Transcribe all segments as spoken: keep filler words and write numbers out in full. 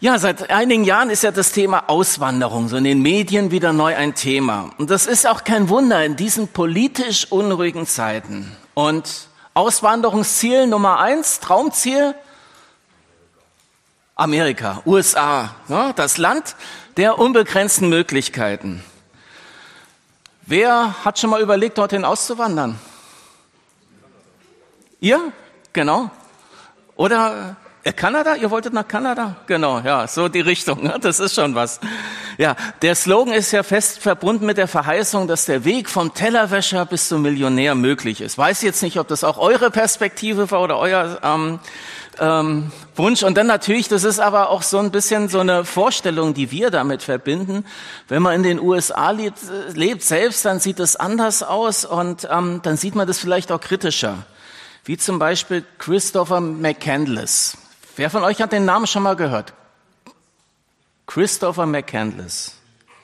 Ja, seit einigen Jahren ist ja das Thema Auswanderung so in den Medien wieder neu ein Thema. Und das ist auch kein Wunder in diesen politisch unruhigen Zeiten. Und Auswanderungsziel Nummer eins, Traumziel, Amerika, U S A, ja, das Land der unbegrenzten Möglichkeiten. Wer hat schon mal überlegt, dorthin auszuwandern? Ihr? Genau. Oder Kanada? Ihr wolltet nach Kanada? Genau, ja, so die Richtung, ne? Das ist schon was. Ja, der Slogan ist ja fest verbunden mit der Verheißung, dass der Weg vom Tellerwäscher bis zum Millionär möglich ist. Weiß jetzt nicht, ob das auch eure Perspektive war oder euer ähm, ähm, Wunsch. Und dann natürlich, das ist aber auch so ein bisschen so eine Vorstellung, die wir damit verbinden. Wenn man in den U S A lebt, lebt selbst, dann sieht es anders aus und ähm, dann sieht man das vielleicht auch kritischer. Wie zum Beispiel Christopher McCandless. Wer von euch hat den Namen schon mal gehört? Christopher McCandless.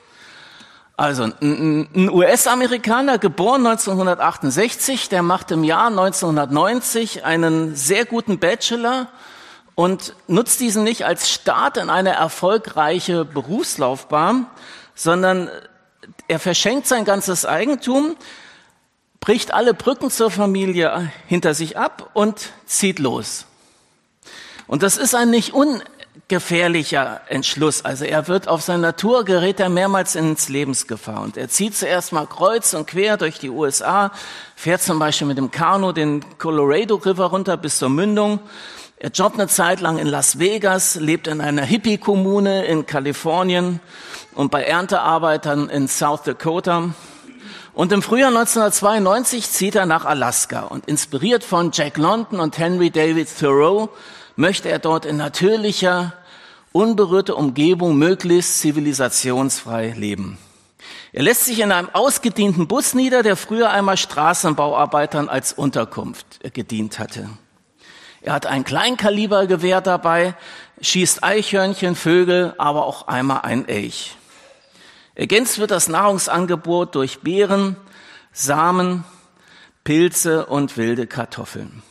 Also ein, ein U S-Amerikaner, geboren neunzehnhundertachtundsechzig, der macht im Jahr neunzehnhundertneunzig einen sehr guten Bachelor und nutzt diesen nicht als Start in eine erfolgreiche Berufslaufbahn, sondern er verschenkt sein ganzes Eigentum, bricht alle Brücken zur Familie hinter sich ab und zieht los. Und das ist ein nicht ungefährlicher Entschluss. Also er wird auf seiner Tour, gerät er mehrmals ins Lebensgefahr. Und er zieht zuerst mal kreuz und quer durch die U S A, fährt zum Beispiel mit dem Kanu den Colorado River runter bis zur Mündung. Er jobbt eine Zeit lang in Las Vegas, lebt in einer Hippie-Kommune in Kalifornien und bei Erntearbeitern in South Dakota. Und im Frühjahr neunzehnhundertzweiundneunzig zieht er nach Alaska und inspiriert von Jack London und Henry David Thoreau möchte er dort in natürlicher, unberührter Umgebung möglichst zivilisationsfrei leben. Er lässt sich in einem ausgedienten Bus nieder, der früher einmal Straßenbauarbeitern als Unterkunft gedient hatte. Er hat ein Kleinkalibergewehr dabei, schießt Eichhörnchen, Vögel, aber auch einmal ein Elch. Ergänzt wird das Nahrungsangebot durch Beeren, Samen, Pilze und wilde Kartoffeln.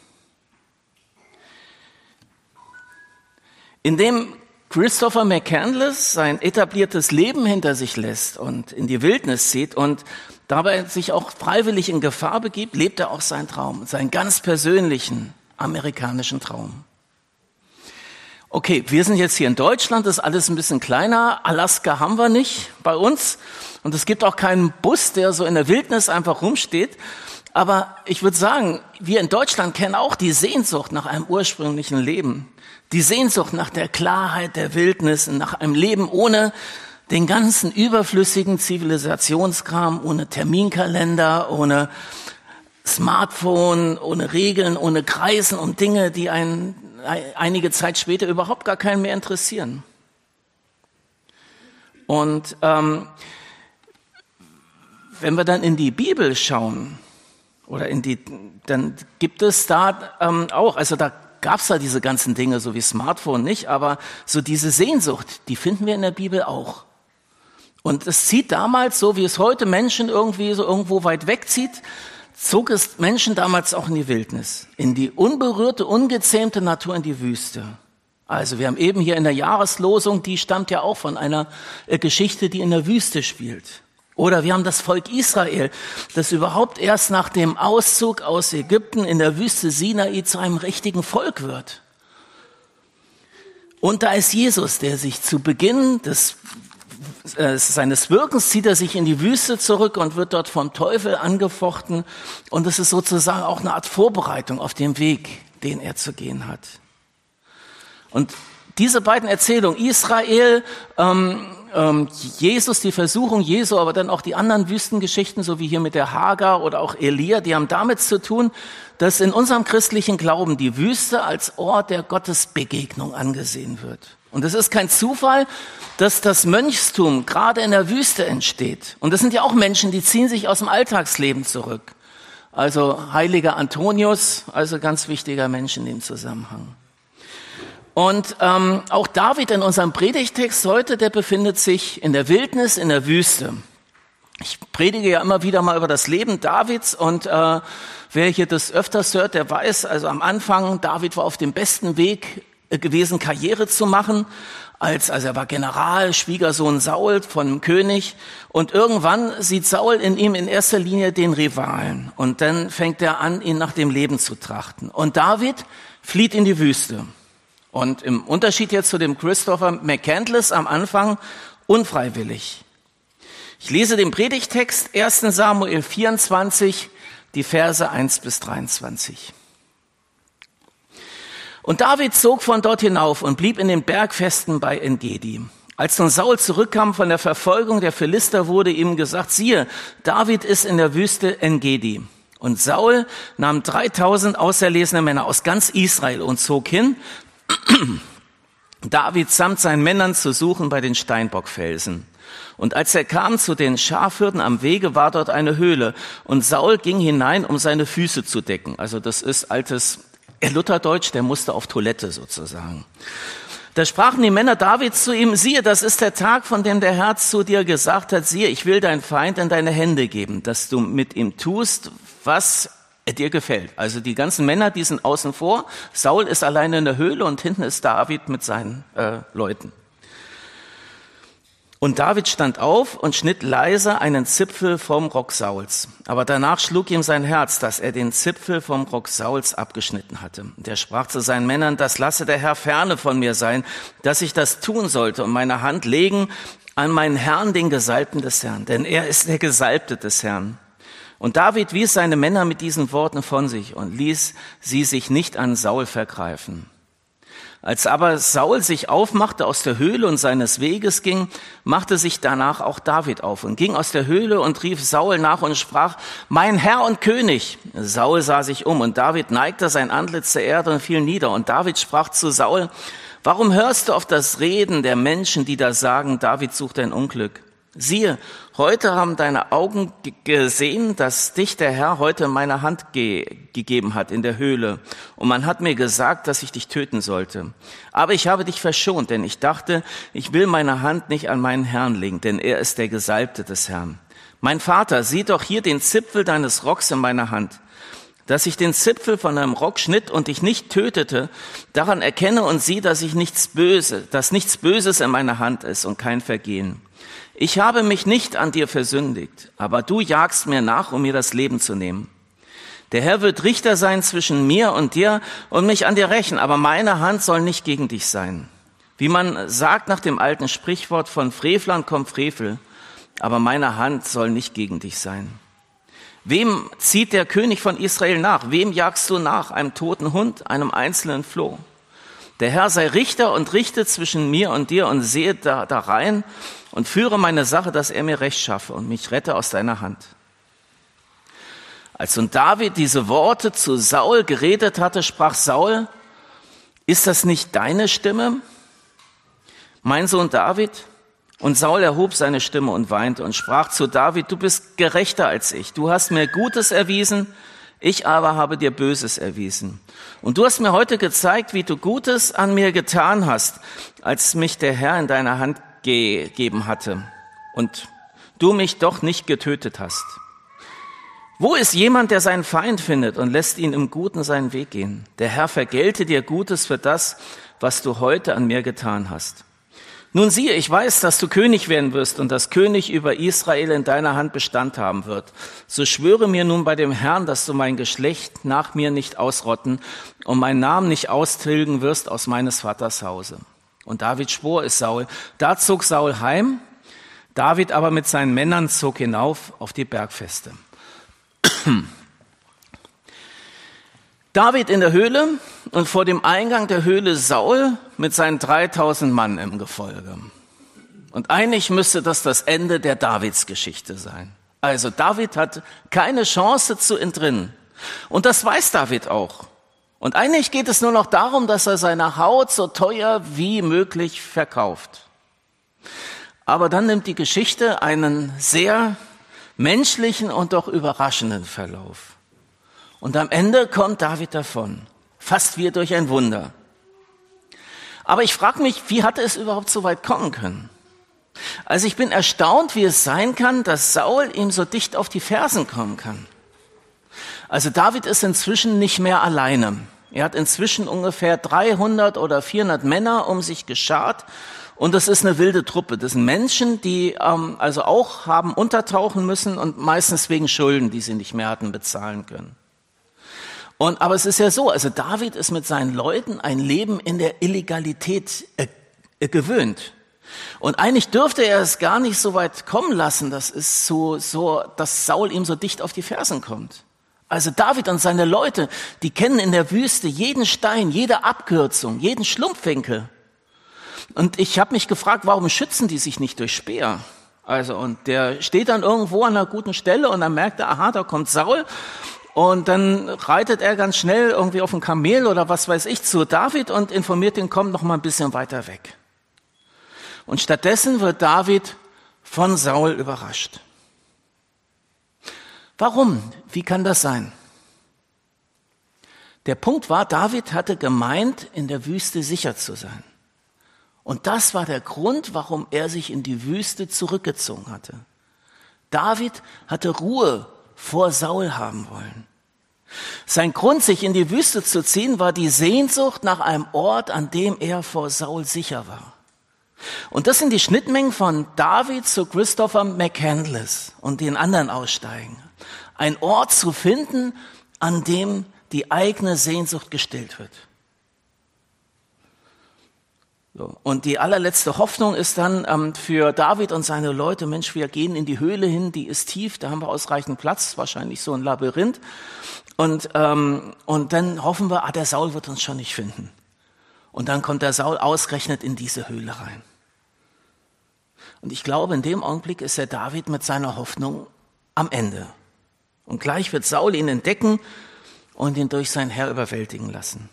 Indem Christopher McCandless sein etabliertes Leben hinter sich lässt und in die Wildnis zieht und dabei sich auch freiwillig in Gefahr begibt, lebt er auch seinen Traum, seinen ganz persönlichen amerikanischen Traum. Okay, wir sind jetzt hier in Deutschland, das ist alles ein bisschen kleiner. Alaska haben wir nicht bei uns und es gibt auch keinen Bus, der so in der Wildnis einfach rumsteht. Aber ich würde sagen, wir in Deutschland kennen auch die Sehnsucht nach einem ursprünglichen Leben. Die Sehnsucht nach der Klarheit der Wildnis, nach einem Leben ohne den ganzen überflüssigen Zivilisationskram, ohne Terminkalender, ohne Smartphone, ohne Regeln, ohne Kreisen und Dinge, die einen einige Zeit später überhaupt gar keinen mehr interessieren. Und ähm, wenn wir dann in die Bibel schauen, oder in die, dann gibt es da ähm, auch, also da gab es da diese ganzen Dinge, so wie Smartphone nicht, aber so diese Sehnsucht, die finden wir in der Bibel auch. Und es zieht damals, so wie es heute Menschen irgendwie so irgendwo weit wegzieht, zog es Menschen damals auch in die Wildnis, in die unberührte, ungezähmte Natur, in die Wüste. Also wir haben eben hier in der Jahreslosung, die stammt ja auch von einer äh, Geschichte, die in der Wüste spielt. Oder wir haben das Volk Israel, das überhaupt erst nach dem Auszug aus Ägypten in der Wüste Sinai zu einem richtigen Volk wird. Und da ist Jesus, der sich zu Beginn des, äh, seines Wirkens zieht er sich in die Wüste zurück und wird dort vom Teufel angefochten. Und es ist sozusagen auch eine Art Vorbereitung auf den Weg, den er zu gehen hat. Und diese beiden Erzählungen, Israel, ähm, ähm, Jesus, die Versuchung Jesu, aber dann auch die anderen Wüstengeschichten, so wie hier mit der Hagar oder auch Elia, die haben damit zu tun, dass in unserem christlichen Glauben die Wüste als Ort der Gottesbegegnung angesehen wird. Und es ist kein Zufall, dass das Mönchstum gerade in der Wüste entsteht. Und das sind ja auch Menschen, die ziehen sich aus dem Alltagsleben zurück. Also heiliger Antonius, also ganz wichtiger Mensch in dem Zusammenhang. Und ähm, auch David in unserem Predigtext heute, der befindet sich in der Wildnis, in der Wüste. Ich predige ja immer wieder mal über das Leben Davids und äh, wer hier das öfters hört, der weiß, also am Anfang, David war auf dem besten Weg, gewesen, Karriere zu machen. Als, also er war General, Schwiegersohn Saul von dem König. Und irgendwann sieht Saul in ihm in erster Linie den Rivalen. Und dann fängt er an, ihn nach dem Leben zu trachten. Und David flieht in die Wüste. Und im Unterschied jetzt zu dem Christopher McCandless am Anfang unfreiwillig. Ich lese den Predigtext erster Samuel vierundzwanzig, die Verse eins bis dreiundzwanzig. Und David zog von dort hinauf und blieb in den Bergfesten bei En-Gedi. Als nun Saul zurückkam von der Verfolgung der Philister, wurde ihm gesagt, siehe, David ist in der Wüste En-Gedi. Und Saul nahm dreitausend auserlesene Männer aus ganz Israel und zog hin, David samt seinen Männern zu suchen bei den Steinbockfelsen. Und als er kam zu den Schafhirten am Wege, war dort eine Höhle. Und Saul ging hinein, um seine Füße zu decken. Also das ist altes Lutherdeutsch, der musste auf Toilette sozusagen. Da sprachen die Männer Davids zu ihm, siehe, das ist der Tag, von dem der Herr zu dir gesagt hat, siehe, ich will deinen Feind in deine Hände geben, dass du mit ihm tust, was dir gefällt. Also die ganzen Männer, die sind außen vor. Saul ist alleine in der Höhle und hinten ist David mit seinen äh, Leuten. Und David stand auf und schnitt leise einen Zipfel vom Rock Sauls. Aber danach schlug ihm sein Herz, dass er den Zipfel vom Rock Sauls abgeschnitten hatte. Und er sprach zu seinen Männern, das lasse der Herr ferne von mir sein, dass ich das tun sollte und meine Hand legen an meinen Herrn, den Gesalbten des Herrn. Denn er ist der Gesalbte des Herrn. Und David wies seine Männer mit diesen Worten von sich und ließ sie sich nicht an Saul vergreifen. Als aber Saul sich aufmachte aus der Höhle und seines Weges ging, machte sich danach auch David auf und ging aus der Höhle und rief Saul nach und sprach, mein Herr und König. Saul sah sich um und David neigte sein Antlitz zur Erde und fiel nieder. Und David sprach zu Saul, warum hörst du auf das Reden der Menschen, die da sagen, David sucht ein Unglück? Siehe, heute haben deine Augen g- gesehen, dass dich der Herr heute in meine Hand ge- gegeben hat in der Höhle. Und man hat mir gesagt, dass ich dich töten sollte. Aber ich habe dich verschont, denn ich dachte, ich will meine Hand nicht an meinen Herrn legen, denn er ist der Gesalbte des Herrn. Mein Vater, sieh doch hier den Zipfel deines Rocks in meiner Hand. Dass ich den Zipfel von deinem Rock schnitt und dich nicht tötete, daran erkenne und sieh, dass ich nichts Böse, dass nichts Böses in meiner Hand ist und kein Vergehen. Ich habe mich nicht an dir versündigt, aber du jagst mir nach, um mir das Leben zu nehmen. Der Herr wird Richter sein zwischen mir und dir und mich an dir rächen, aber meine Hand soll nicht gegen dich sein. Wie man sagt nach dem alten Sprichwort, von Frevlern kommt Frevel, aber meine Hand soll nicht gegen dich sein. Wem zieht der König von Israel nach? Wem jagst du nach? Einem toten Hund, einem einzelnen Floh? Der Herr sei Richter und richte zwischen mir und dir und sehe da, da rein und führe meine Sache, dass er mir Recht schaffe und mich rette aus deiner Hand. Als nun David diese Worte zu Saul geredet hatte, sprach Saul, ist das nicht deine Stimme, mein Sohn David? Und Saul erhob seine Stimme und weinte und sprach zu David, du bist gerechter als ich, du hast mir Gutes erwiesen, ich aber habe dir Böses erwiesen. Und du hast mir heute gezeigt, wie du Gutes an mir getan hast, als mich der Herr in deine Hand gegeben hatte und du mich doch nicht getötet hast. Wo ist jemand, der seinen Feind findet und lässt ihn im Guten seinen Weg gehen? Der Herr vergelte dir Gutes für das, was du heute an mir getan hast. Nun siehe, ich weiß, dass du König werden wirst und dass König über Israel in deiner Hand Bestand haben wird. So schwöre mir nun bei dem Herrn, dass du mein Geschlecht nach mir nicht ausrotten und meinen Namen nicht austilgen wirst aus meines Vaters Hause. Und David schwor es Saul. Da zog Saul heim, David aber mit seinen Männern zog hinauf auf die Bergfeste. David in der Höhle und vor dem Eingang der Höhle Saul mit seinen dreitausend Mann im Gefolge. Und eigentlich müsste das das Ende der Davidsgeschichte sein. Also David hat keine Chance zu entrinnen. Und das weiß David auch. Und eigentlich geht es nur noch darum, dass er seine Haut so teuer wie möglich verkauft. Aber dann nimmt die Geschichte einen sehr menschlichen und doch überraschenden Verlauf. Und am Ende kommt David davon, fast wie durch ein Wunder. Aber ich frage mich, wie hatte es überhaupt so weit kommen können? Also ich bin erstaunt, wie es sein kann, dass Saul ihm so dicht auf die Fersen kommen kann. Also David ist inzwischen nicht mehr alleine. Er hat inzwischen ungefähr dreihundert oder vierhundert Männer um sich geschart und das ist eine wilde Truppe. Das sind Menschen, die ähm, also auch haben untertauchen müssen und meistens wegen Schulden, die sie nicht mehr hatten, bezahlen können. Und, aber es ist ja so, also David ist mit seinen Leuten ein Leben in der Illegalität äh, äh, gewöhnt. Und eigentlich dürfte er es gar nicht so weit kommen lassen, das ist so, so, dass Saul ihm so dicht auf die Fersen kommt. Also David und seine Leute, die kennen in der Wüste jeden Stein, jede Abkürzung, jeden Schlumpfwinkel. Und ich habe mich gefragt, warum schützen die sich nicht durch Speer? Also und der steht dann irgendwo an einer guten Stelle und dann merkt er, aha, da kommt Saul. Und dann reitet er ganz schnell irgendwie auf ein Kamel oder was weiß ich zu David und informiert ihn, komm noch mal ein bisschen weiter weg. Und stattdessen wird David von Saul überrascht. Warum? Wie kann das sein? Der Punkt war, David hatte gemeint, in der Wüste sicher zu sein. Und das war der Grund, warum er sich in die Wüste zurückgezogen hatte. David hatte Ruhe vor Saul haben wollen. Sein Grund, sich in die Wüste zu ziehen, war die Sehnsucht nach einem Ort, an dem er vor Saul sicher war. Und das sind die Schnittmengen von David zu Christopher McCandless und den anderen Aussteigen. Ein Ort zu finden, an dem die eigene Sehnsucht gestillt wird. So. Und die allerletzte Hoffnung ist dann ähm, für David und seine Leute, Mensch, wir gehen in die Höhle hin, die ist tief, da haben wir ausreichend Platz, wahrscheinlich so ein Labyrinth. Und, ähm, und dann hoffen wir, ah, der Saul wird uns schon nicht finden. Und dann kommt der Saul ausgerechnet in diese Höhle rein. Und ich glaube, in dem Augenblick ist der David mit seiner Hoffnung am Ende. Und gleich wird Saul ihn entdecken und ihn durch sein Heer überwältigen lassen.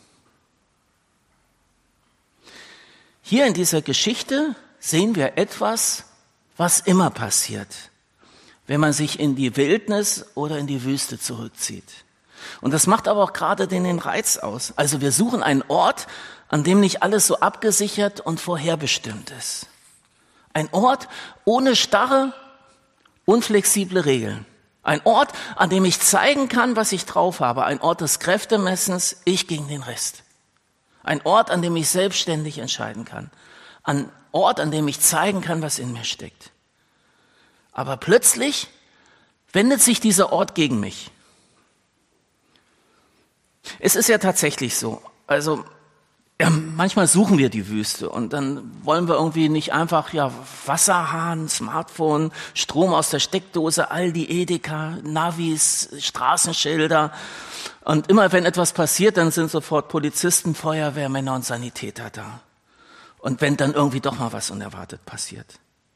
Hier in dieser Geschichte sehen wir etwas, was immer passiert, wenn man sich in die Wildnis oder in die Wüste zurückzieht. Und das macht aber auch gerade den Reiz aus. Also wir suchen einen Ort, an dem nicht alles so abgesichert und vorherbestimmt ist. Ein Ort ohne starre, unflexible Regeln. Ein Ort, an dem ich zeigen kann, was ich drauf habe. Ein Ort des Kräftemessens, ich gegen den Rest. Ein Ort, an dem ich selbstständig entscheiden kann. Ein Ort, an dem ich zeigen kann, was in mir steckt. Aber plötzlich wendet sich dieser Ort gegen mich. Es ist ja tatsächlich so. Also ja, manchmal suchen wir die Wüste und dann wollen wir irgendwie nicht einfach ja Wasserhahn, Smartphone, Strom aus der Steckdose, Aldi, Edeka, Navis, Straßenschilder. Und immer wenn etwas passiert, dann sind sofort Polizisten, Feuerwehrmänner und Sanitäter da. Und wenn dann irgendwie doch mal was unerwartet passiert.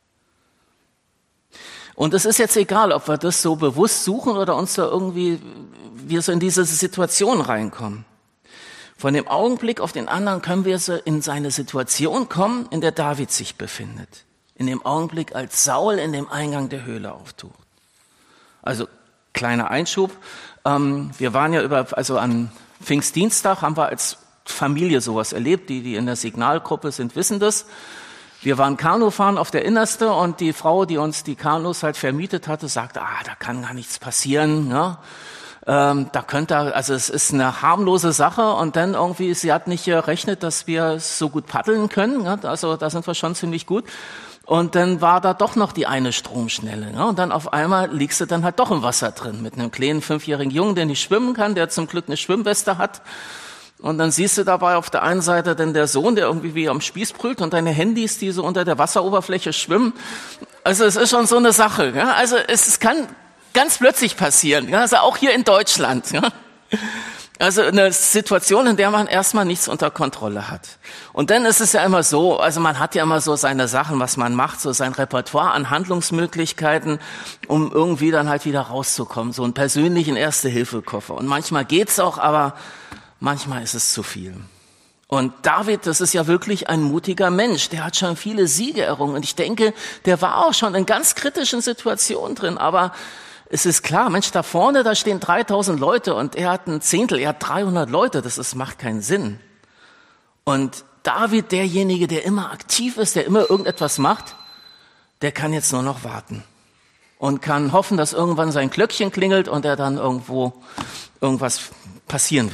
Und es ist jetzt egal, ob wir das so bewusst suchen oder uns da irgendwie, wir so in diese Situation reinkommen. Von dem Augenblick auf den anderen können wir so in seine Situation kommen, in der David sich befindet. In dem Augenblick, als Saul in dem Eingang der Höhle auftaucht. Also, kleiner Einschub. Ähm, wir waren ja über, also an Pfingstdienstag haben wir als Familie sowas erlebt. Die, die in der Signalgruppe sind, wissen das. Wir waren Kanufahren auf der Innerste und die Frau, die uns die Kanus halt vermietet hatte, sagte, ah, da kann gar nichts passieren, ne? Ähm, da könnte, also es ist eine harmlose Sache und dann irgendwie, sie hat nicht gerechnet, dass wir so gut paddeln können, ne? Also da sind wir schon ziemlich gut. Und dann war da doch noch die eine Stromschnelle, ne? Und dann auf einmal liegst du dann halt doch im Wasser drin mit einem kleinen fünfjährigen Jungen, der nicht schwimmen kann, der zum Glück eine Schwimmweste hat. Und dann siehst du dabei auf der einen Seite dann der Sohn, der irgendwie wie am Spieß brüllt und deine Handys, die so unter der Wasseroberfläche schwimmen. Also es ist schon so eine Sache, ja? Also es, es kann ganz plötzlich passieren, ja? Also auch hier in Deutschland. Ja? Also eine Situation, in der man erstmal nichts unter Kontrolle hat. Und dann ist es ja immer so, also man hat ja immer so seine Sachen, was man macht, so sein Repertoire an Handlungsmöglichkeiten, um irgendwie dann halt wieder rauszukommen, so einen persönlichen Erste-Hilfe-Koffer. Und manchmal geht's auch, aber manchmal ist es zu viel. Und David, das ist ja wirklich ein mutiger Mensch, der hat schon viele Siege errungen. Und ich denke, der war auch schon in ganz kritischen Situationen drin, aber es ist klar, Mensch, da vorne, da stehen dreitausend Leute und er hat ein Zehntel, er hat dreihundert Leute, das ist, macht keinen Sinn. Und David, derjenige, der immer aktiv ist, der immer irgendetwas macht, der kann jetzt nur noch warten und kann hoffen, dass irgendwann sein Glöckchen klingelt und er dann irgendwo irgendwas passieren wird.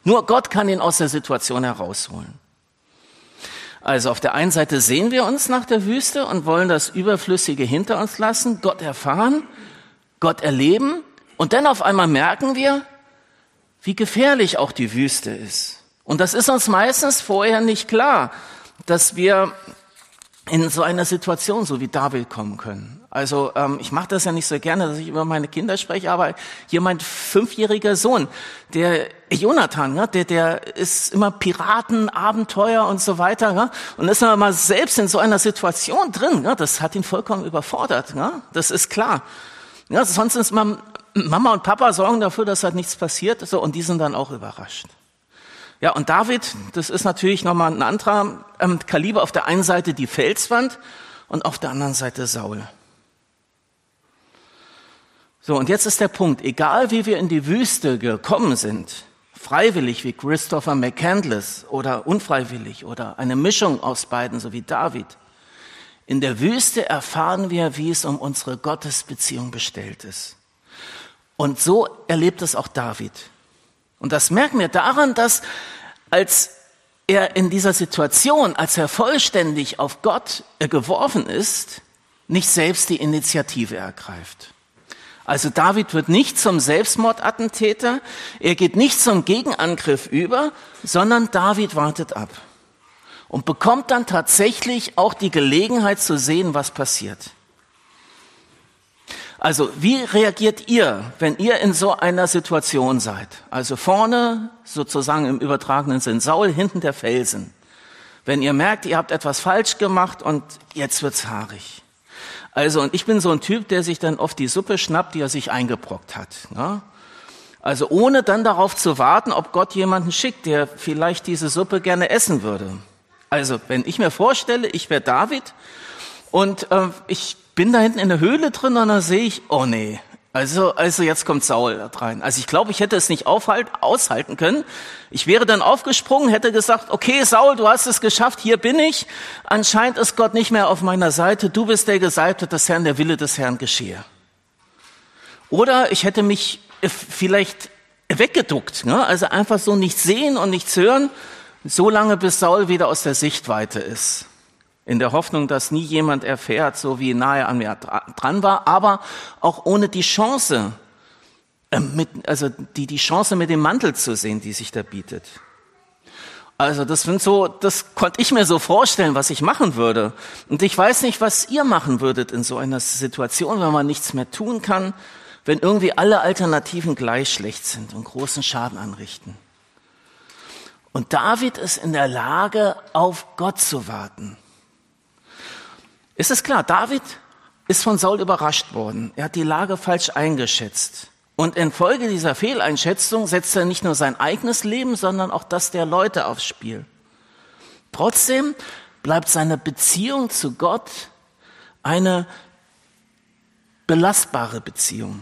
Nur Gott kann ihn aus der Situation herausholen. Also auf der einen Seite sehen wir uns nach der Wüste und wollen das Überflüssige hinter uns lassen, Gott erfahren, Gott erleben und dann auf einmal merken wir, wie gefährlich auch die Wüste ist. Und das ist uns meistens vorher nicht klar, dass wir in so einer Situation so wie David kommen können. Also ähm, ich mache das ja nicht so gerne, dass ich über meine Kinder spreche, aber hier mein fünfjähriger Sohn, der Jonathan, ne, der der ist immer Piraten, Abenteuer und so weiter, ne, und ist aber mal selbst in so einer Situation drin. Ne, das hat ihn vollkommen überfordert. Ne, das ist klar. Ja, sonst ist man, Mama und Papa sorgen dafür, dass halt nichts passiert, so, und die sind dann auch überrascht. Ja, und David, das ist natürlich nochmal ein anderer ähm, Kaliber. Auf der einen Seite die Felswand und auf der anderen Seite Saul. So, und jetzt ist der Punkt, egal wie wir in die Wüste gekommen sind, freiwillig wie Christopher McCandless oder unfreiwillig oder eine Mischung aus beiden, so wie David, in der Wüste erfahren wir, wie es um unsere Gottesbeziehung bestellt ist. Und so erlebt es auch David. Und das merken wir daran, dass als er in dieser Situation, als er vollständig auf Gott geworfen ist, nicht selbst die Initiative ergreift. Also David wird nicht zum Selbstmordattentäter, er geht nicht zum Gegenangriff über, sondern David wartet ab und bekommt dann tatsächlich auch die Gelegenheit zu sehen, was passiert. Also, wie reagiert ihr, wenn ihr in so einer Situation seid? Also vorne, sozusagen im übertragenen Sinn, Saul, hinten der Felsen. Wenn ihr merkt, ihr habt etwas falsch gemacht und jetzt wird's haarig. Also, und ich bin so ein Typ, der sich dann oft die Suppe schnappt, die er sich eingebrockt hat. Ne? Also, ohne dann darauf zu warten, ob Gott jemanden schickt, der vielleicht diese Suppe gerne essen würde. Also, wenn ich mir vorstelle, ich wäre David und äh, ich bin da hinten in der Höhle drin und dann sehe ich, oh nee, also also jetzt kommt Saul rein. Also ich glaube, ich hätte es nicht aufhalt, aushalten können. Ich wäre dann aufgesprungen, hätte gesagt, okay Saul, du hast es geschafft, hier bin ich. Anscheinend ist Gott nicht mehr auf meiner Seite, du bist der Gesalbte des Herrn, der Wille des Herrn geschehe. Oder ich hätte mich vielleicht weggeduckt, ne? Also einfach so nichts sehen und nichts hören, so lange bis Saul wieder aus der Sichtweite ist. In der Hoffnung, dass nie jemand erfährt, so wie nahe an mir dran war, aber auch ohne die Chance, äh, mit, also die, die Chance mit dem Mantel zu sehen, die sich da bietet. Also das sind so, das konnte ich mir so vorstellen, was ich machen würde. Und ich weiß nicht, was ihr machen würdet in so einer Situation, wenn man nichts mehr tun kann, wenn irgendwie alle Alternativen gleich schlecht sind und großen Schaden anrichten. Und David ist in der Lage, auf Gott zu warten. Ist es klar, David ist von Saul überrascht worden. Er hat die Lage falsch eingeschätzt. Und infolge dieser Fehleinschätzung setzt er nicht nur sein eigenes Leben, sondern auch das der Leute aufs Spiel. Trotzdem bleibt seine Beziehung zu Gott eine belastbare Beziehung.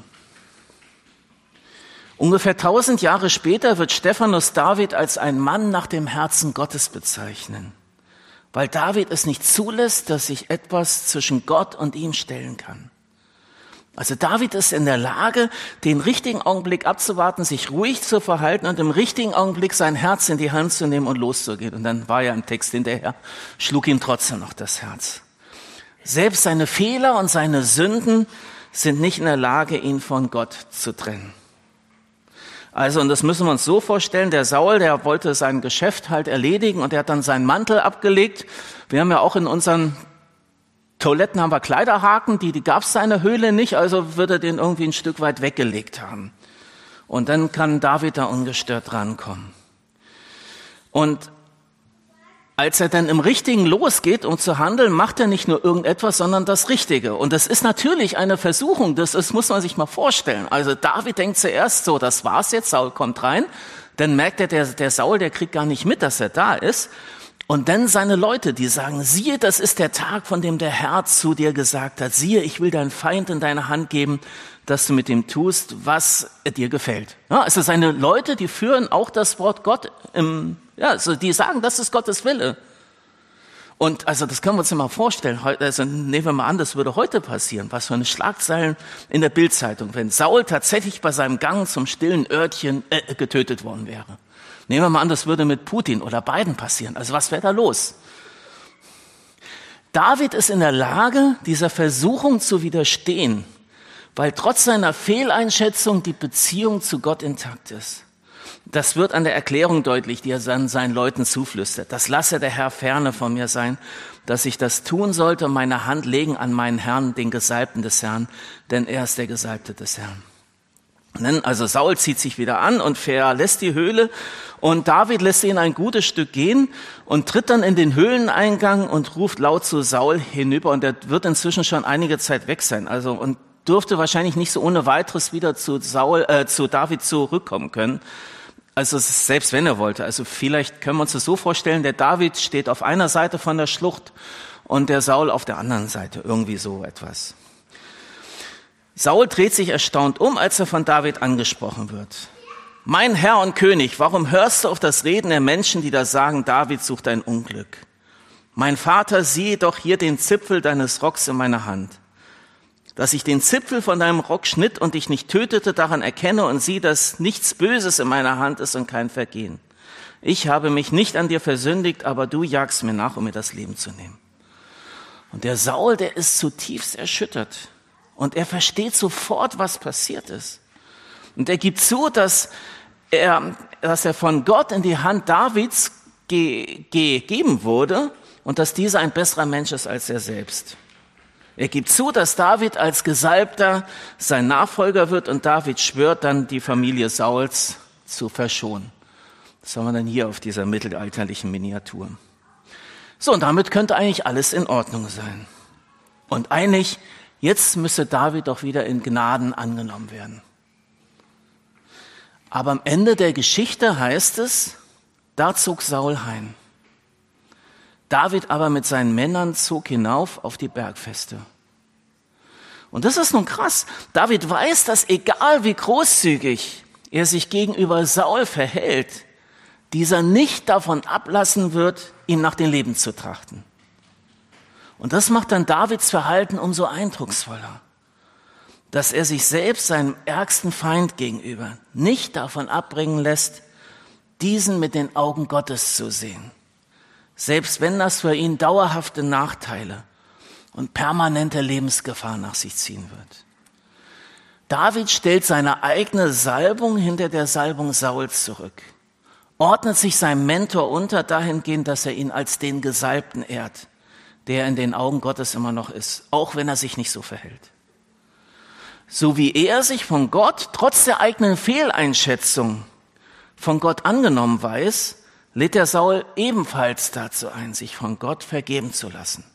Ungefähr tausend Jahre später wird Stephanus David als ein Mann nach dem Herzen Gottes bezeichnen. Weil David es nicht zulässt, dass sich etwas zwischen Gott und ihm stellen kann. Also David ist in der Lage, den richtigen Augenblick abzuwarten, sich ruhig zu verhalten und im richtigen Augenblick sein Herz in die Hand zu nehmen und loszugehen. Und dann war ja im Text hinterher, schlug ihm trotzdem noch das Herz. Selbst seine Fehler und seine Sünden sind nicht in der Lage, ihn von Gott zu trennen. Also, und das müssen wir uns so vorstellen, der Saul, der wollte sein Geschäft halt erledigen und er hat dann seinen Mantel abgelegt. Wir haben ja auch in unseren Toiletten haben wir Kleiderhaken, die, die gab es da in der Höhle nicht, also wird er den irgendwie ein Stück weit weggelegt haben. Und dann kann David da ungestört rankommen. Und als er dann im Richtigen losgeht, um zu handeln, macht er nicht nur irgendetwas, sondern das Richtige. Und das ist natürlich eine Versuchung, das, das muss man sich mal vorstellen. Also David denkt zuerst so, das war's jetzt, Saul kommt rein. Dann merkt er, der, der Saul, der kriegt gar nicht mit, dass er da ist. Und dann seine Leute, die sagen, siehe, das ist der Tag, von dem der Herr zu dir gesagt hat. Siehe, ich will deinen Feind in deine Hand geben, dass du mit ihm tust, was dir gefällt. Ja, also seine Leute, die führen auch das Wort Gott im, ja, also die sagen, das ist Gottes Wille. Und also das können wir uns mal vorstellen. Also nehmen wir mal an, das würde heute passieren. Was für eine Schlagzeilen in der Bildzeitung, wenn Saul tatsächlich bei seinem Gang zum stillen Örtchen äh, getötet worden wäre. Nehmen wir mal an, das würde mit Putin oder Biden passieren. Also was wäre da los? David ist in der Lage, dieser Versuchung zu widerstehen, weil trotz seiner Fehleinschätzung die Beziehung zu Gott intakt ist. Das wird an der Erklärung deutlich, die er seinen, seinen Leuten zuflüstert. Das lasse der Herr ferne von mir sein, dass ich das tun sollte und meine Hand legen an meinen Herrn, den Gesalbten des Herrn, denn er ist der Gesalbte des Herrn. Also Saul zieht sich wieder an und verlässt die Höhle und David lässt ihn ein gutes Stück gehen und tritt dann in den Höhleneingang und ruft laut zu Saul hinüber und er wird inzwischen schon einige Zeit weg sein, also und dürfte wahrscheinlich nicht so ohne weiteres wieder zu Saul, äh, zu David zurückkommen können. Also selbst wenn er wollte, also vielleicht können wir uns das so vorstellen, der David steht auf einer Seite von der Schlucht und der Saul auf der anderen Seite, irgendwie so etwas. Saul dreht sich erstaunt um, als er von David angesprochen wird. Mein Herr und König, warum hörst du auf das Reden der Menschen, die da sagen, David sucht ein Unglück? Mein Vater, siehe doch hier den Zipfel deines Rocks in meiner Hand. Dass ich den Zipfel von deinem Rock schnitt und dich nicht tötete, daran erkenne und sieh, dass nichts Böses in meiner Hand ist und kein Vergehen. Ich habe mich nicht an dir versündigt, aber du jagst mir nach, um mir das Leben zu nehmen. Und der Saul, der ist zutiefst erschüttert. Und er versteht sofort, was passiert ist. Und er gibt zu, dass er, dass er von Gott in die Hand Davids ge- gegeben wurde und dass dieser ein besserer Mensch ist als er selbst. Er gibt zu, dass David als Gesalbter sein Nachfolger wird und David schwört dann, die Familie Sauls zu verschonen. Das haben wir dann hier auf dieser mittelalterlichen Miniatur. So, und damit könnte eigentlich alles in Ordnung sein. Und eigentlich, jetzt müsste David doch wieder in Gnaden angenommen werden. Aber am Ende der Geschichte heißt es, da zog Saul heim. David aber mit seinen Männern zog hinauf auf die Bergfeste. Und das ist nun krass. David weiß, dass egal wie großzügig er sich gegenüber Saul verhält, dieser nicht davon ablassen wird, ihm nach dem Leben zu trachten. Und das macht dann Davids Verhalten umso eindrucksvoller, dass er sich selbst seinem ärgsten Feind gegenüber nicht davon abbringen lässt, diesen mit den Augen Gottes zu sehen. Selbst wenn das für ihn dauerhafte Nachteile und permanente Lebensgefahr nach sich ziehen wird. David stellt seine eigene Salbung hinter der Salbung Sauls zurück, ordnet sich seinem Mentor unter dahingehend, dass er ihn als den Gesalbten ehrt, der in den Augen Gottes immer noch ist, auch wenn er sich nicht so verhält. So wie er sich von Gott, trotz der eigenen Fehleinschätzung, von Gott angenommen weiß, lädt der Saul ebenfalls dazu ein, sich von Gott vergeben zu lassen.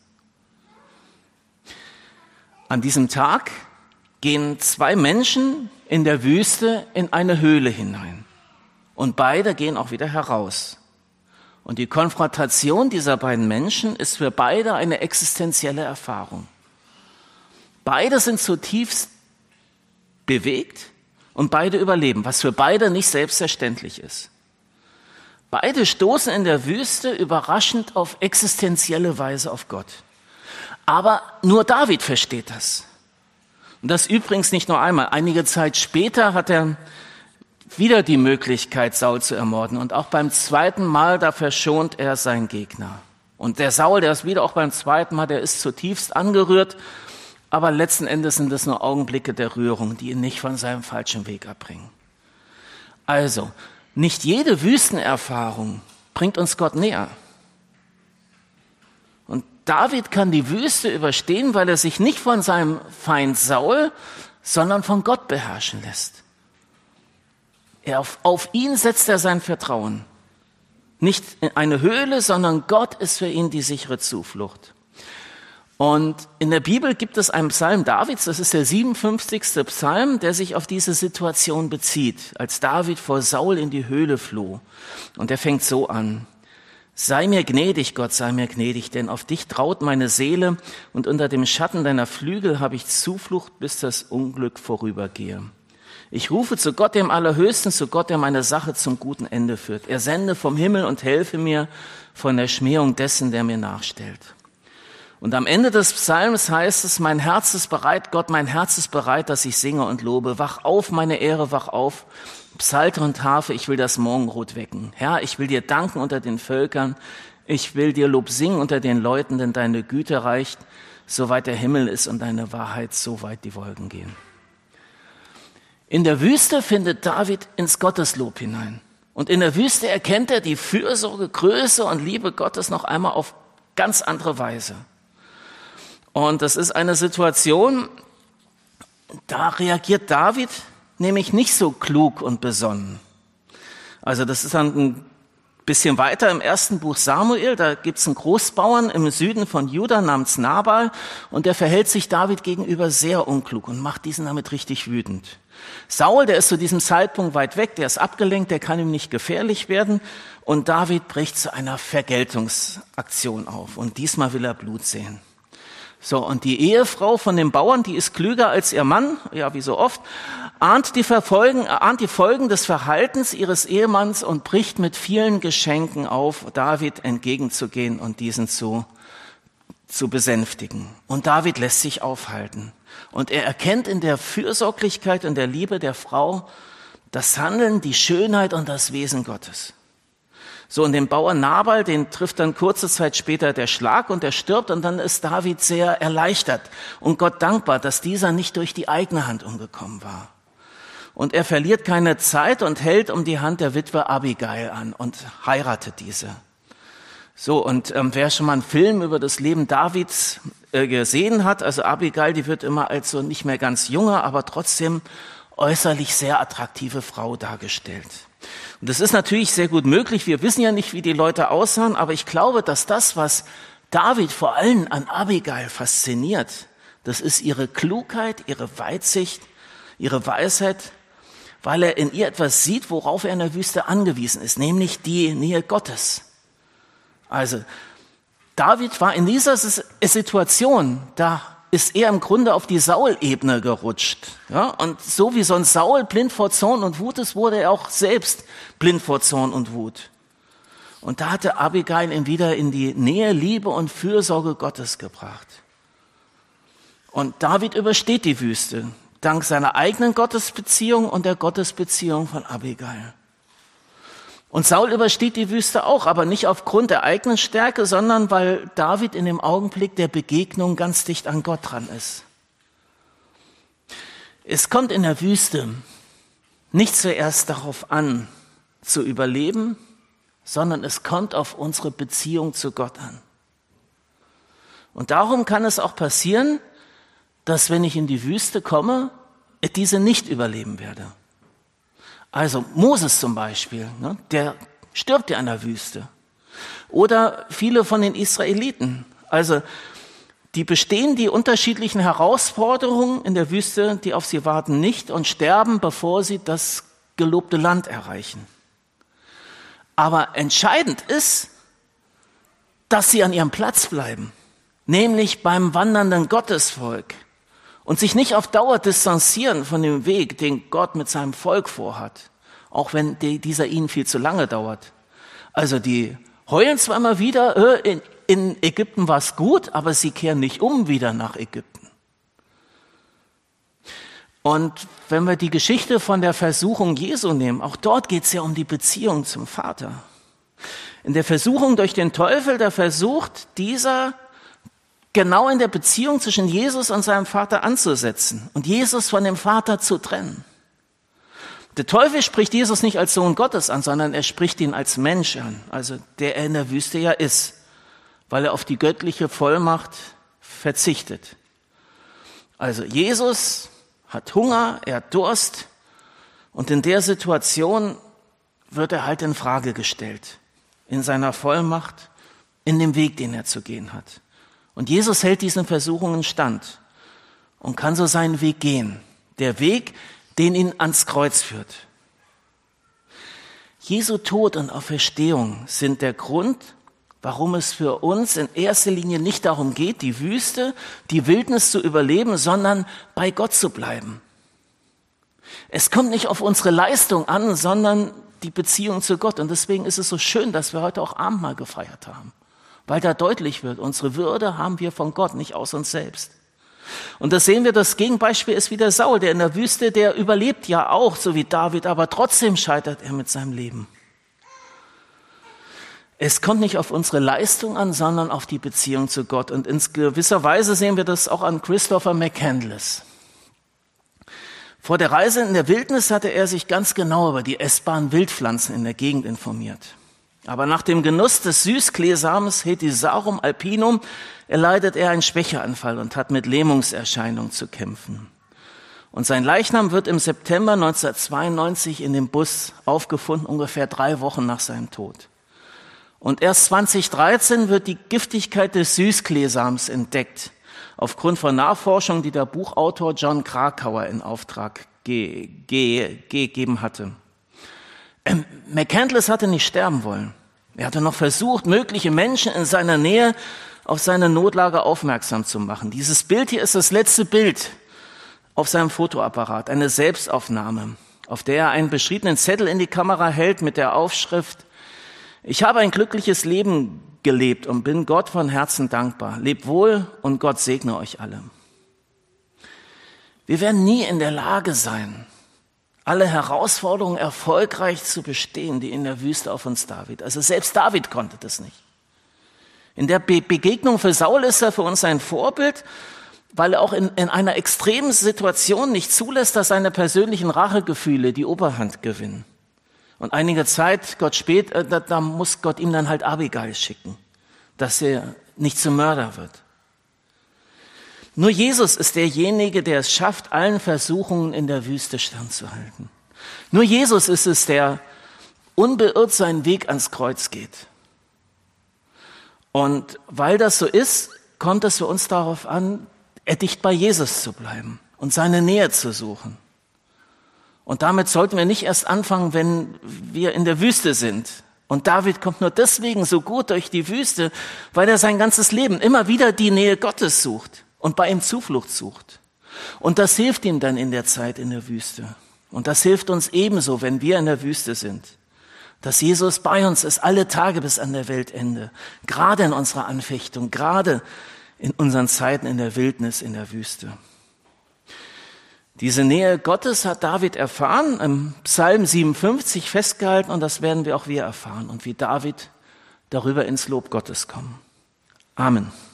An diesem Tag gehen zwei Menschen in der Wüste in eine Höhle hinein und beide gehen auch wieder heraus. Und die Konfrontation dieser beiden Menschen ist für beide eine existenzielle Erfahrung. Beide sind zutiefst bewegt und beide überleben, was für beide nicht selbstverständlich ist. Beide stoßen in der Wüste überraschend auf existenzielle Weise auf Gott. Aber nur David versteht das. Und das übrigens nicht nur einmal. Einige Zeit später hat er wieder die Möglichkeit, Saul zu ermorden. Und auch beim zweiten Mal, da verschont er seinen Gegner. Und der Saul, der ist wieder auch beim zweiten Mal, der ist zutiefst angerührt. Aber letzten Endes sind es nur Augenblicke der Rührung, die ihn nicht von seinem falschen Weg abbringen. Also, nicht jede Wüstenerfahrung bringt uns Gott näher. Und David kann die Wüste überstehen, weil er sich nicht von seinem Feind Saul, sondern von Gott beherrschen lässt. Er auf, auf ihn setzt er sein Vertrauen. Nicht in eine Höhle, sondern Gott ist für ihn die sichere Zuflucht. Und in der Bibel gibt es einen Psalm Davids, das ist der siebenundfünfzigste Psalm, der sich auf diese Situation bezieht, als David vor Saul in die Höhle floh. Und er fängt so an: Sei mir gnädig, Gott, sei mir gnädig, denn auf dich traut meine Seele und unter dem Schatten deiner Flügel habe ich Zuflucht, bis das Unglück vorübergehe. Ich rufe zu Gott, dem Allerhöchsten, zu Gott, der meine Sache zum guten Ende führt. Er sende vom Himmel und helfe mir von der Schmähung dessen, der mir nachstellt. Und am Ende des Psalms heißt es, mein Herz ist bereit, Gott, mein Herz ist bereit, dass ich singe und lobe. Wach auf, meine Ehre, wach auf. Psalter und Harfe, ich will das Morgenrot wecken. Herr, ich will dir danken unter den Völkern. Ich will dir Lob singen unter den Leuten, denn deine Güte reicht, soweit der Himmel ist und deine Wahrheit, soweit die Wolken gehen. In der Wüste findet David ins Gotteslob hinein. Und in der Wüste erkennt er die Fürsorge, Größe und Liebe Gottes noch einmal auf ganz andere Weise. Und das ist eine Situation, da reagiert David nämlich nicht so klug und besonnen. Also das ist dann ein bisschen weiter im ersten Buch Samuel, da gibt's einen Großbauern im Süden von Juda namens Nabal und der verhält sich David gegenüber sehr unklug und macht diesen damit richtig wütend. Saul, der ist zu diesem Zeitpunkt weit weg, der ist abgelenkt, der kann ihm nicht gefährlich werden und David bricht zu einer Vergeltungsaktion auf und diesmal will er Blut sehen. So, und die Ehefrau von dem Bauern, die ist klüger als ihr Mann, ja wie so oft, ahnt die, Verfolgen, ahnt die Folgen des Verhaltens ihres Ehemanns und bricht mit vielen Geschenken auf, David entgegenzugehen und diesen zu, zu besänftigen. Und David lässt sich aufhalten. Und er erkennt in der Fürsorglichkeit und der Liebe der Frau das Handeln, die Schönheit und das Wesen Gottes. So, und den Bauern Nabal, den trifft dann kurze Zeit später der Schlag und er stirbt und dann ist David sehr erleichtert und Gott dankbar, dass dieser nicht durch die eigene Hand umgekommen war. Und er verliert keine Zeit und hält um die Hand der Witwe Abigail an und heiratet diese. So, und ähm, wer schon mal einen Film über das Leben Davids äh, gesehen hat, also Abigail, die wird immer als so nicht mehr ganz junge, aber trotzdem äußerlich sehr attraktive Frau dargestellt. Und das ist natürlich sehr gut möglich. Wir wissen ja nicht, wie die Leute aussahen, aber ich glaube, dass das, was David vor allem an Abigail fasziniert, das ist ihre Klugheit, ihre Weitsicht, ihre Weisheit, weil er in ihr etwas sieht, worauf er in der Wüste angewiesen ist, nämlich die Nähe Gottes. Also, David war in dieser Situation, da ist er im Grunde auf die Saul-Ebene gerutscht. Ja? Und so wie sonst Saul blind vor Zorn und Wut ist, wurde er auch selbst blind vor Zorn und Wut. Und da hatte Abigail ihn wieder in die Nähe, Liebe und Fürsorge Gottes gebracht. Und David übersteht die Wüste, dank seiner eigenen Gottesbeziehung und der Gottesbeziehung von Abigail. Und Saul übersteht die Wüste auch, aber nicht aufgrund der eigenen Stärke, sondern weil David in dem Augenblick der Begegnung ganz dicht an Gott dran ist. Es kommt in der Wüste nicht zuerst darauf an, zu überleben, sondern es kommt auf unsere Beziehung zu Gott an. Und darum kann es auch passieren, dass wenn ich in die Wüste komme, ich diese nicht überleben werde. Also Moses zum Beispiel, ne, der stirbt ja in der Wüste. Oder viele von den Israeliten. Also die bestehen die unterschiedlichen Herausforderungen in der Wüste, die auf sie warten, nicht und sterben, bevor sie das gelobte Land erreichen. Aber entscheidend ist, dass sie an ihrem Platz bleiben, nämlich beim wandernden Gottesvolk. Und sich nicht auf Dauer distanzieren von dem Weg, den Gott mit seinem Volk vorhat, auch wenn die, dieser ihnen viel zu lange dauert. Also die heulen zwar immer wieder, äh, in, in Ägypten war es gut, aber sie kehren nicht um wieder nach Ägypten. Und wenn wir die Geschichte von der Versuchung Jesu nehmen, auch dort geht es ja um die Beziehung zum Vater. In der Versuchung durch den Teufel, da versucht dieser genau in der Beziehung zwischen Jesus und seinem Vater anzusetzen und Jesus von dem Vater zu trennen. Der Teufel spricht Jesus nicht als Sohn Gottes an, sondern er spricht ihn als Mensch an, also der er in der Wüste ja ist, weil er auf die göttliche Vollmacht verzichtet. Also Jesus hat Hunger, er hat Durst und in der Situation wird er halt in Frage gestellt, in seiner Vollmacht, in dem Weg, den er zu gehen hat. Und Jesus hält diesen Versuchungen stand und kann so seinen Weg gehen. Der Weg, den ihn ans Kreuz führt. Jesu Tod und Auferstehung sind der Grund, warum es für uns in erster Linie nicht darum geht, die Wüste, die Wildnis zu überleben, sondern bei Gott zu bleiben. Es kommt nicht auf unsere Leistung an, sondern die Beziehung zu Gott. Und deswegen ist es so schön, dass wir heute auch Abendmahl gefeiert haben. weil da deutlich wird, unsere Würde haben wir von Gott, nicht aus uns selbst. Und das sehen wir, das Gegenbeispiel ist wieder Saul, der in der Wüste, der überlebt ja auch, so wie David, aber trotzdem scheitert er mit seinem Leben. Es kommt nicht auf unsere Leistung an, sondern auf die Beziehung zu Gott. Und in gewisser Weise sehen wir das auch an Christopher McCandless. Vor der Reise in der Wildnis hatte er sich ganz genau über die essbaren Wildpflanzen in der Gegend informiert. Aber nach dem Genuss des Süßkleesamens Hedysarum alpinum erleidet er einen Schwächeanfall und hat mit Lähmungserscheinungen zu kämpfen. Und sein Leichnam wird im September neunzehnhundertzweiundneunzig in dem Bus aufgefunden, ungefähr drei Wochen nach seinem Tod. Und erst zweitausenddreizehn wird die Giftigkeit des Süßkleesams entdeckt, aufgrund von Nachforschungen, die der Buchautor John Krakauer in Auftrag ge- ge- gegeben hatte. Ähm, McCandless hatte nicht sterben wollen. Er hatte noch versucht, mögliche Menschen in seiner Nähe auf seine Notlage aufmerksam zu machen. Dieses Bild hier ist das letzte Bild auf seinem Fotoapparat, eine Selbstaufnahme, auf der er einen beschriebenen Zettel in die Kamera hält mit der Aufschrift: Ich habe ein glückliches Leben gelebt und bin Gott von Herzen dankbar. Lebt wohl und Gott segne euch alle. Wir werden nie in der Lage sein, alle Herausforderungen erfolgreich zu bestehen, die in der Wüste auf uns David. Also selbst David konnte das nicht. In der Be- Begegnung für Saul ist er für uns ein Vorbild, weil er auch in, in einer extremen Situation nicht zulässt, dass seine persönlichen Rachegefühle die Oberhand gewinnen. Und einige Zeit, Gott spät, da, da muss Gott ihm dann halt Abigail schicken, dass er nicht zum Mörder wird. Nur Jesus ist derjenige, der es schafft, allen Versuchungen in der Wüste standzuhalten. Nur Jesus ist es, der unbeirrt seinen Weg ans Kreuz geht. Und weil das so ist, kommt es für uns darauf an, dicht bei Jesus zu bleiben und seine Nähe zu suchen. Und damit sollten wir nicht erst anfangen, wenn wir in der Wüste sind. Und David kommt nur deswegen so gut durch die Wüste, weil er sein ganzes Leben immer wieder die Nähe Gottes sucht und bei ihm Zuflucht sucht. Und das hilft ihm dann in der Zeit in der Wüste. Und das hilft uns ebenso, wenn wir in der Wüste sind. Dass Jesus bei uns ist, alle Tage bis an der Weltende. Gerade in unserer Anfechtung, gerade in unseren Zeiten in der Wildnis, in der Wüste. Diese Nähe Gottes hat David erfahren, im Psalm siebenundfünfzig festgehalten, und das werden wir auch wir erfahren und wie David darüber ins Lob Gottes kommen. Amen.